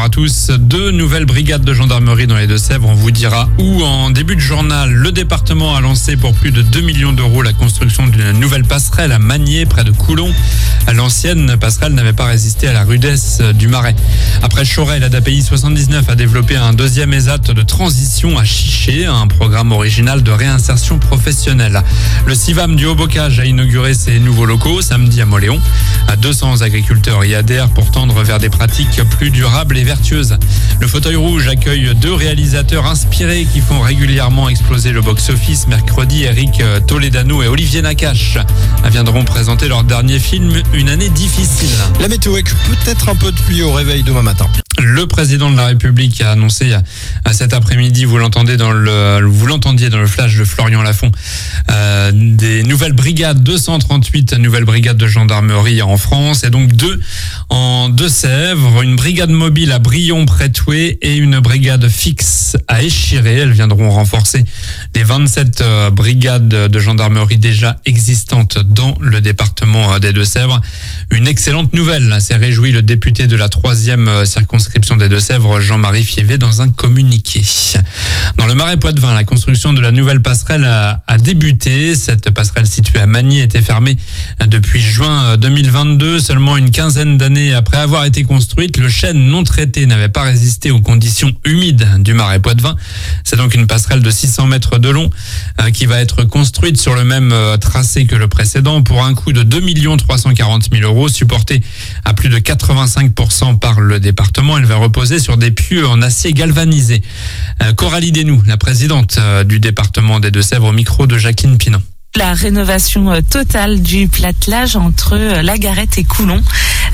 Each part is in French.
bonsoir à tous. 2 nouvelles brigades de gendarmerie dans les Deux-Sèvres. On vous dira où. En début de journal, le département a lancé pour plus de 2 millions d'euros la construction d'une nouvelle passerelle à Magnier, près de Coulon. L'ancienne passerelle n'avait pas résisté à la rudesse du marais. Après Choret, la DAPI 79 a développé un deuxième ESAT de transition à Chiché, un programme original de réinsertion professionnelle. Le CIVAM du Haut-Bocage a inauguré ses nouveaux locaux samedi à Moléon. 200 agriculteurs y adhèrent pour tendre vers des pratiques plus durables et vertueuses. Le fauteuil rouge accueille 2 réalisateurs inspirés qui font régulièrement exploser le box-office. Mercredi, Eric Toledano et Olivier Nakache viendront présenter leur dernier film, Une année difficile. La météo avec peut-être un peu de pluie au réveil demain matin. Le président de la République a annoncé cet après-midi, vous l'entendiez dans le flash de Florian Lafont, des nouvelles brigades, 238 nouvelles brigades de gendarmerie en France, et donc 2 en Deux-Sèvres, une brigade mobile à Brion-Prétoué et une brigade fixe à Échiré. Elles viendront renforcer les 27 brigades de gendarmerie déjà existantes dans le département des Deux-Sèvres. Une excellente nouvelle, s'est réjoui le député de la 3e circonscription des Deux-Sèvres, Jean-Marie Fievé, dans un communiqué. Dans le Marais Poitevin, la construction de la nouvelle passerelle a débuté. Cette passerelle située à Magny était fermée depuis juin 2022. Seulement une quinzaine d'années après avoir été construite, le chêne non traité n'avait pas résisté aux conditions humides du Marais Poitevin. C'est donc une passerelle de 600 mètres de long qui va être construite sur le même tracé que le précédent pour un coût de 2 340 000 euros, supporté à plus de 85% par le département. Elle va reposer sur des pieux en acier galvanisé. Coralie Desnoux, la présidente du département des Deux-Sèvres, au micro de Jacqueline Pinon. La rénovation totale du platelage entre la Garette et Coulon.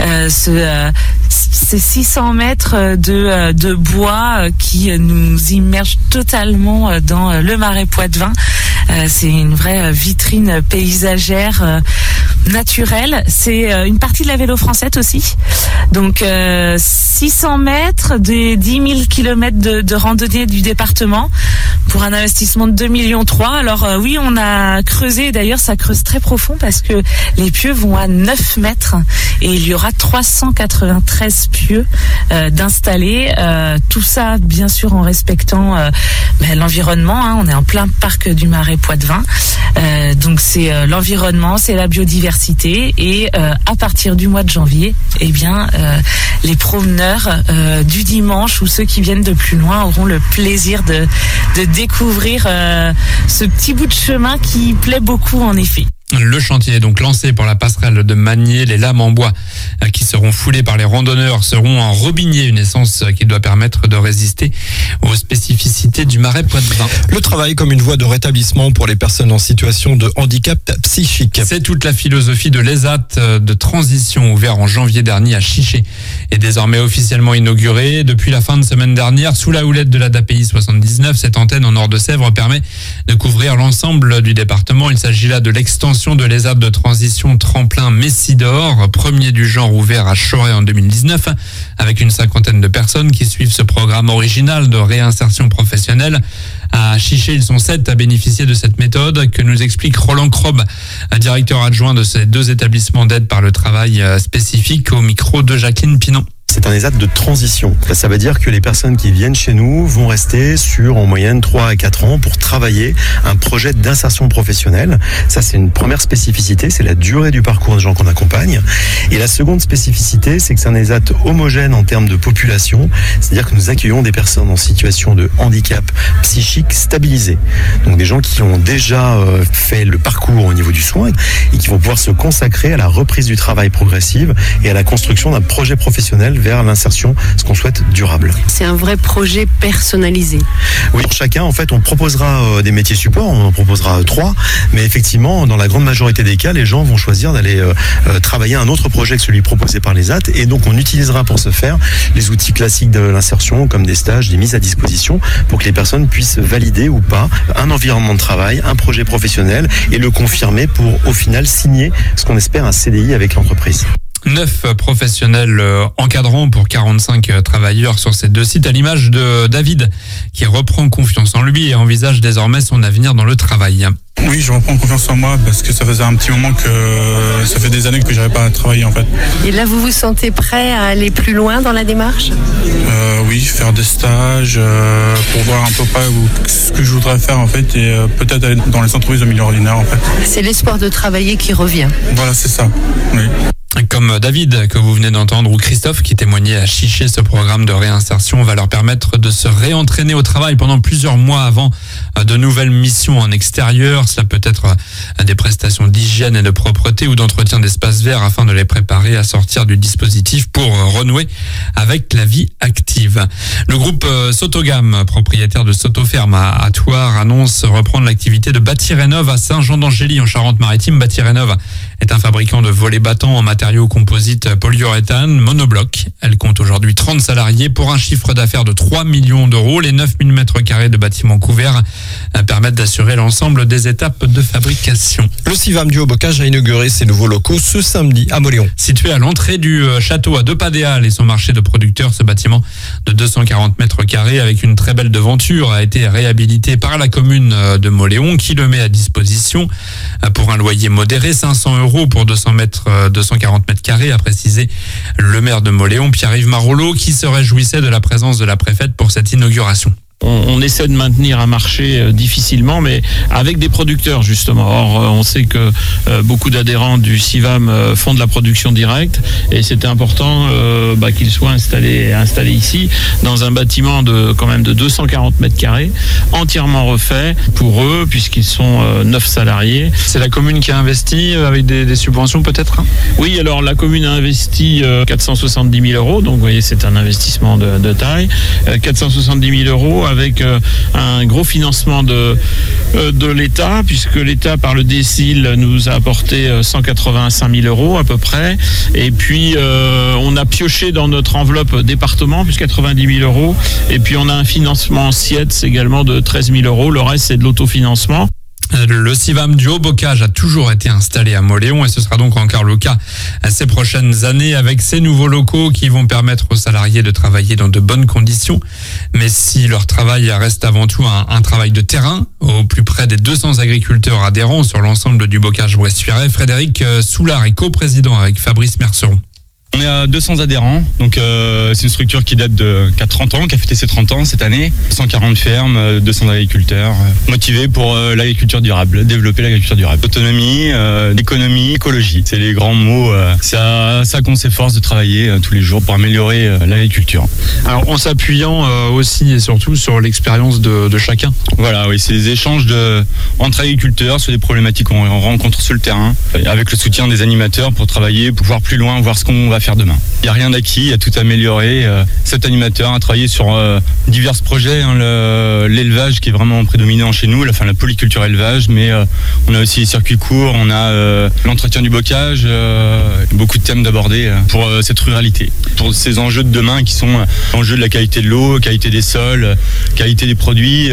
Ces 600 mètres de bois qui nous immergent totalement dans le Marais Poitevin. C'est une vraie vitrine paysagère naturelle. C'est une partie de la Vélo Française aussi. Donc 600 mètres des 10 000 kilomètres de randonnée du département pour un investissement de 2,3 millions. Alors oui, on a creusé, d'ailleurs ça creuse très profond parce que les pieux vont à 9 mètres et il y aura 393 pieux d'installer. Tout ça bien sûr en respectant l'environnement. On est en plein parc du Marais Poitevin. Donc c'est l'environnement, c'est la biodiversité et à partir du mois de janvier, les promeneurs du dimanche ou ceux qui viennent de plus loin auront le plaisir de découvrir ce petit bout de chemin qui plaît beaucoup en effet. Le chantier est donc lancé pour la passerelle de Magnier. Les lames en bois qui seront foulées par les randonneurs seront en robinier, une essence qui doit permettre de résister aux spécificités du Marais Poitevin. Le travail comme une voie de rétablissement pour les personnes en situation de handicap psychique. C'est toute la philosophie de l'ESAT de transition ouvert en janvier dernier à Chiché et désormais officiellement inauguré. Depuis la fin de semaine dernière, sous la houlette de la DAPI 79, cette antenne en Nord-de-Sèvres permet de couvrir l'ensemble du département. Il s'agit là de l'extension de l'ESAT de transition tremplin Messidor, premier du genre ouvert à Choret en 2019, avec une 50aine de personnes qui suivent ce programme original de réinsertion professionnelle. À Chiché, ils sont 7 à bénéficier de cette méthode que nous explique Roland Krob, directeur adjoint de ces 2 établissements d'aide par le travail spécifique, au micro de Jacqueline Pinon. C'est un ESAT de transition. Ça veut dire que les personnes qui viennent chez nous vont rester sur en moyenne 3 à 4 ans pour travailler un projet d'insertion professionnelle. Ça, c'est une première spécificité, c'est la durée du parcours des gens qu'on accompagne. Et la seconde spécificité, c'est que c'est un ESAT homogène en termes de population, c'est-à-dire que nous accueillons des personnes en situation de handicap psychique stabilisé. Donc des gens qui ont déjà fait le parcours au niveau du soin et qui vont pouvoir se consacrer à la reprise du travail progressive et à la construction d'un projet professionnel vers l'insertion, ce qu'on souhaite durable. C'est un vrai projet personnalisé. Oui, pour chacun, en fait, on proposera des métiers supports, on en proposera 3, mais effectivement, dans la grande majorité des cas, les gens vont choisir d'aller travailler un autre projet que celui proposé par l'ESAT, et donc on utilisera pour ce faire les outils classiques de l'insertion, comme des stages, des mises à disposition, pour que les personnes puissent valider ou pas un environnement de travail, un projet professionnel, et le confirmer pour, au final, signer ce qu'on espère un CDI avec l'entreprise. 9 professionnels encadrants pour 45 travailleurs sur ces 2 sites, à l'image de David qui reprend confiance en lui et envisage désormais son avenir dans le travail. Oui, je reprends confiance en moi parce que ça faisait un petit moment ça fait des années que j'arrivais pas à travailler en fait. Et là, vous vous sentez prêt à aller plus loin dans la démarche ? Oui, faire des stages pour voir un peu près ce que je voudrais faire en fait et peut-être aller dans les entreprises de milieu ordinaire en fait. C'est l'espoir de travailler qui revient. Voilà, c'est ça, oui. Comme David que vous venez d'entendre ou Christophe qui témoignait à Chiché, ce programme de réinsertion va leur permettre de se réentraîner au travail pendant plusieurs mois avant de nouvelles missions en extérieur. Cela peut être des prestations d'hygiène et de propreté ou d'entretien d'espaces verts afin de les préparer à sortir du dispositif pour renouer avec la vie active. Le groupe Sotogam, propriétaire de Sotoferme à Thouars, annonce reprendre l'activité de Bâti-Rénov à Saint-Jean-d'Angély en Charente-Maritime. Bâti-Rénov est un fabricant de volets battants en matériaux composites polyuréthane monobloc. Elle compte aujourd'hui 30 salariés pour un chiffre d'affaires de 3 millions d'euros. Les 9000 m² de bâtiments couverts permettent d'assurer l'ensemble des étapes de fabrication. Le Civam du Haut-Bocage a inauguré ses nouveaux locaux ce samedi à Mauléon. Situé à l'entrée du château à 2 pas des Halles et son marché de producteurs, ce bâtiment de 240 m² avec une très belle devanture a été réhabilité par la commune de Mauléon qui le met à disposition pour un loyer modéré, 500 € pour 240 m², a précisé le maire de Mauléon, Pierre-Yves Marollo, qui se réjouissait de la présence de la préfète pour cette inauguration. On essaie de maintenir un marché difficilement, mais avec des producteurs justement. Or, on sait que beaucoup d'adhérents du Civam font de la production directe, et c'était important qu'ils soient installés ici dans un bâtiment de 240 m², entièrement refait pour eux, puisqu'ils sont 9 salariés. C'est la commune qui a investi avec des subventions peut-être ? Oui, alors la commune a investi 470 000 €, donc vous voyez c'est un investissement de taille. 470 000 € avec un gros financement de l'État, puisque l'État par le DSIL nous a apporté 185 000 € à peu près, et puis on a pioché dans notre enveloppe département plus 90 000 €, et puis on a un financement SIEDS également de 13 000 €, le reste c'est de l'autofinancement. Le Civam du Haut-Bocage a toujours été installé à Mauléon et ce sera donc encore le cas ces prochaines années avec ces nouveaux locaux qui vont permettre aux salariés de travailler dans de bonnes conditions. Mais si leur travail reste avant tout un travail de terrain, au plus près des 200 agriculteurs adhérents sur l'ensemble du Bocage-Bressuiret, Frédéric Soulard est coprésident avec Fabrice Merceron. On est à 200 adhérents, donc c'est une structure qui date de 30 ans, qui a fêté ses 30 ans cette année. 140 fermes, 200 agriculteurs, motivés pour l'agriculture durable, développer l'agriculture durable. Autonomie, économie, écologie, c'est les grands mots. C'est à ça qu'on s'efforce de travailler tous les jours pour améliorer l'agriculture. Alors en s'appuyant aussi et surtout sur l'expérience de chacun. Voilà, oui, c'est des échanges entre agriculteurs sur des problématiques qu'on rencontre sur le terrain, avec le soutien des animateurs pour travailler, pour voir plus loin, voir ce qu'on va faire demain. Il n'y a rien d'acquis, il y a tout amélioré. Cet animateur a travaillé sur divers projets, l'élevage qui est vraiment prédominant chez nous, la polyculture élevage, mais on a aussi les circuits courts, on a l'entretien du bocage, beaucoup de thèmes d'aborder pour cette ruralité, pour ces enjeux de demain qui sont enjeux de la qualité de l'eau, qualité des sols, qualité des produits,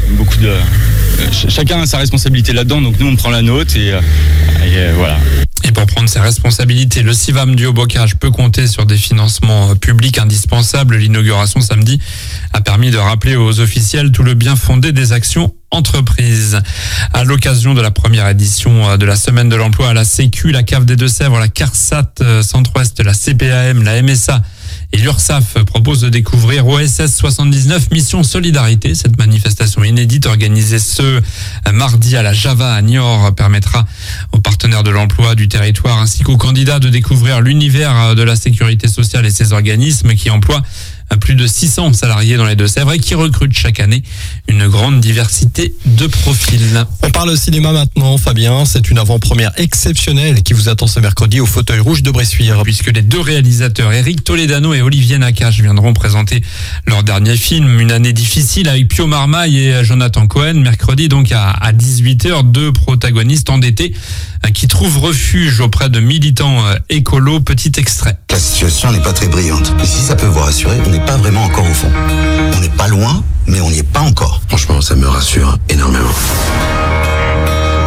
chacun a sa responsabilité là-dedans, donc nous on prend la nôtre et voilà. Et pour prendre ses responsabilités, le Civam du Haut-Bocage peut compter sur des financements publics indispensables. L'inauguration samedi a permis de rappeler aux officiels tout le bien fondé des actions entreprises. À l'occasion de la première édition de la Semaine de l'Emploi à la Sécu, la CAF des Deux-Sèvres, la CARSAT Centre-Ouest, la CPAM, la MSA et l'URSSAF proposent de découvrir OSS 79 Mission Solidarité. Cette manifestation inédite organisée ce mardi à la Java à Niort permettra aux partenaires de l'emploi du territoire ainsi qu'aux candidats de découvrir l'univers de la sécurité sociale et ses organismes qui emploient plus de 600 salariés dans les Deux-Sèvres et qui recrutent chaque année une grande diversité de profils. On parle cinéma maintenant, Fabien. C'est une avant-première exceptionnelle qui vous attend ce mercredi au Fauteuil Rouge de Bressuire. Puisque les deux réalisateurs, Eric Toledano et Olivier Nakache, viendront présenter leur dernier film, Une année difficile, avec Pio Marmaille et Jonathan Cohen. Mercredi, donc à 18h, deux protagonistes endettés qui trouvent refuge auprès de militants écolos. Petit extrait. La situation n'est pas très brillante. Et si ça peut vous rassurer, on n'est pas vraiment encore au fond. On n'est pas loin, mais on n'y est pas encore. Franchement, ça me rassure énormément.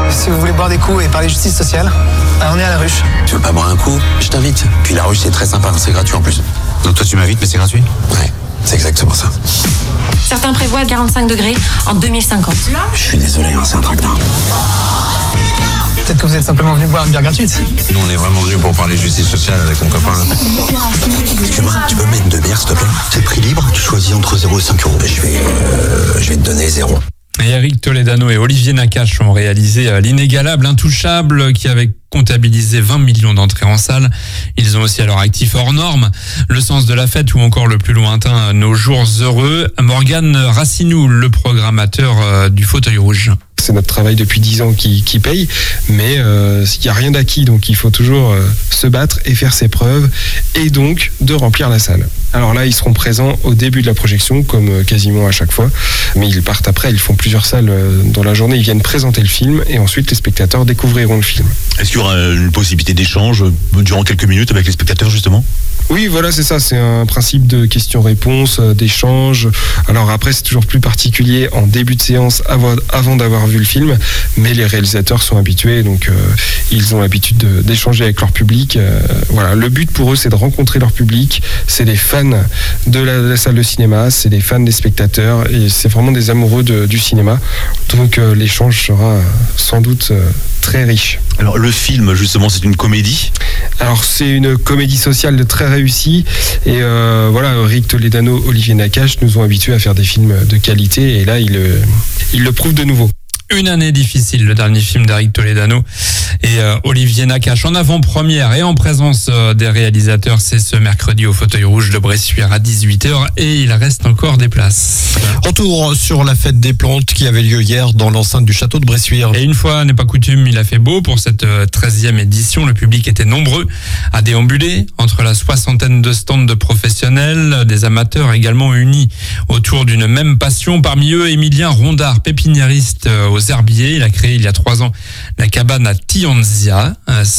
Si vous voulez boire des coups et parler justice sociale, on est à la ruche. Tu veux pas boire un coup? Je t'invite. Puis la ruche, c'est très sympa, c'est gratuit en plus. Donc toi, tu m'invites, mais c'est gratuit? Ouais, c'est exactement ça. Certains prévoient 45 degrés en 2050. Je suis désolé, c'est un tracteur. Peut-être que vous êtes simplement venu boire une bière gratuite. Nous, on est vraiment venus pour parler justice sociale avec mon copain. Excuse-moi, tu peux mettre 2 bières, s'il te plaît? C'est prix libre, tu choisis entre 0 et 5 euros. Je vais te donner 0. Et Eric Toledano et Olivier Nakache ont réalisé l'inégalable Intouchable qui avait comptabilisé 20 millions d'entrées en salle. Ils ont aussi à leur actif Hors Norme, Le Sens de la Fête ou encore le plus lointain Nos Jours Heureux. Morgane Racinou, le programmateur du Fauteuil Rouge. C'est notre travail depuis 10 ans qui paye, mais il n'y a rien d'acquis, donc il faut toujours se battre et faire ses preuves, et donc de remplir la salle. Alors là, ils seront présents au début de la projection, comme quasiment à chaque fois, mais ils partent après, ils font plusieurs salles dans la journée, ils viennent présenter le film, et ensuite les spectateurs découvriront le film. Est-ce qu'il y aura une possibilité d'échange durant quelques minutes avec les spectateurs, justement ? Oui, voilà, c'est ça, c'est un principe de questions-réponses, d'échange. Alors après, c'est toujours plus particulier en début de séance avant d'avoir vu le film, mais les réalisateurs sont habitués, donc ils ont l'habitude d'échanger avec leur public. Voilà, le but pour eux, c'est de rencontrer leur public, c'est des fans de la salle de cinéma, c'est des fans des spectateurs, et c'est vraiment des amoureux du cinéma. Donc l'échange sera sans doute très riche. Alors le film, justement, c'est une comédie ? Alors c'est une comédie sociale très réussie, et voilà, Eric Toledano, Olivier Nakache nous ont habitués à faire des films de qualité, et là ils le prouvent de nouveau. Une année difficile, le dernier film d'Eric Toledano et Olivier Nakache en avant-première et en présence des réalisateurs. C'est ce mercredi au Fauteuil Rouge de Bressuire à 18h et il reste encore des places. Retour sur la fête des plantes qui avait lieu hier dans l'enceinte du château de Bressuire. Et une fois n'est pas coutume, il a fait beau pour cette 13e édition. Le public était nombreux à déambuler entre la 60aine de stands de professionnels, des amateurs également unis autour d'une même passion. Parmi eux, Émilien Rondard, pépiniériste aux Herbiers. Il a créé il y a 3 ans la cabane à Tianzia.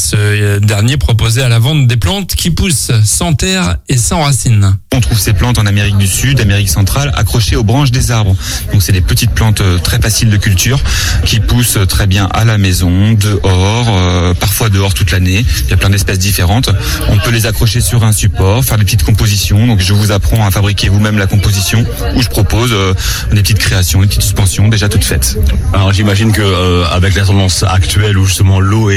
Ce dernier proposait à la vente des plantes qui poussent sans terre et sans racines. On trouve ces plantes en Amérique du Sud, Amérique centrale, accrochées aux branches des arbres. Donc c'est des petites plantes très faciles de culture qui poussent très bien à la maison, dehors, parfois dehors toute l'année. Il y a plein d'espèces différentes. On peut les accrocher sur un support, faire des petites compositions. Donc je vous apprends à fabriquer vous-même la composition, où je propose des petites créations, des petites suspensions déjà toutes faites. Alors j'imagine que avec la tendance actuelle où justement l'eau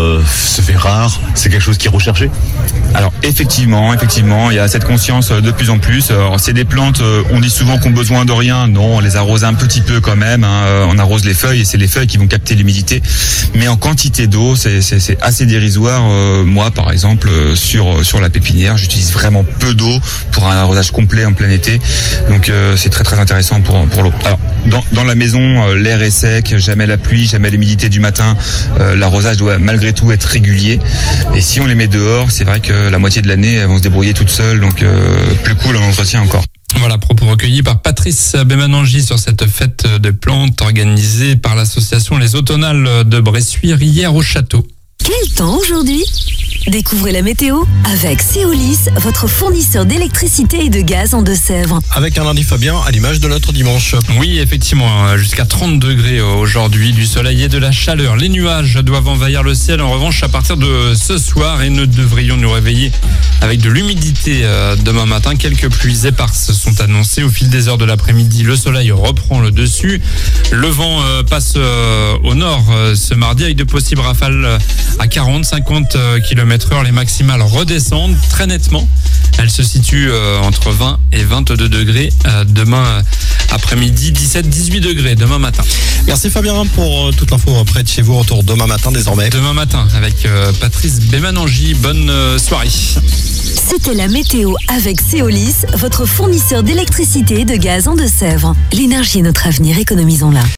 se fait rare, c'est quelque chose qui est recherché. Alors effectivement, il y a cette conscience de plus en plus. Alors, c'est des plantes, on dit souvent qu'on a besoin de rien. Non, on les arrose un petit peu quand même. On arrose les feuilles et c'est les feuilles qui vont capter l'humidité. Mais en quantité d'eau, c'est assez dérisoire. Moi, par exemple, sur la pépinière, j'utilise vraiment peu d'eau pour un arrosage complet en plein été. Donc c'est très très intéressant pour l'eau. Alors dans la maison, l'air est sec, jamais la pluie, jamais l'humidité du matin. L'arrosage doit malgré tout être régulier. Et si on les met dehors, c'est vrai que la moitié de l'année, elles vont se débrouiller toutes seules. Donc plus cool en entretien encore. Voilà, propos recueillis par Patrice Bémanangi sur cette fête de plantes organisée par l'association Les Automnales de Bressuire hier au château. Quel temps aujourd'hui ? Découvrez la météo avec Céolis, votre fournisseur d'électricité et de gaz en Deux-Sèvres. Avec un lundi Fabien à l'image de notre dimanche. Oui, effectivement, jusqu'à 30 degrés aujourd'hui, du soleil et de la chaleur. Les nuages doivent envahir le ciel en revanche à partir de ce soir et nous devrions nous réveiller avec de l'humidité demain matin. Quelques pluies éparses sont annoncées au fil des heures de l'après-midi. Le soleil reprend le dessus. Le vent passe au nord ce mardi avec de possibles rafales à 40-50 km/h. Les maximales redescendent très nettement. Elles se situent entre 20 et 22 degrés demain après-midi, 17-18 degrés demain matin. Merci Fabien pour toute l'info près de chez vous. Retour demain matin désormais. Demain matin avec Patrice Bémanangi. Bonne soirée. C'était la météo avec Céolis, votre fournisseur d'électricité et de gaz en Deux-Sèvres. L'énergie est notre avenir, économisons-la.